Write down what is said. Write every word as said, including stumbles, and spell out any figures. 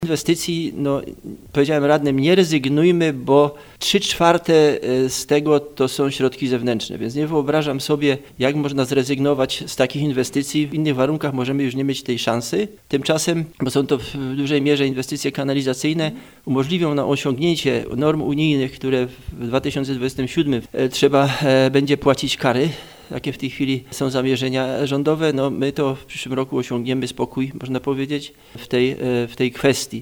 Inwestycji, no powiedziałem radnym, nie rezygnujmy, bo trzy czwarte z tego to są środki zewnętrzne, więc nie wyobrażam sobie, jak można zrezygnować z takich inwestycji. W innych warunkach możemy już nie mieć tej szansy. Tymczasem, bo są to w dużej mierze inwestycje kanalizacyjne, umożliwią nam osiągnięcie norm unijnych, które w dwa tysiące dwudziestym siódmym trzeba będzie płacić kary. Jakie w tej chwili są zamierzenia rządowe, no my to w przyszłym roku osiągniemy spokój, można powiedzieć, w tej, w tej kwestii.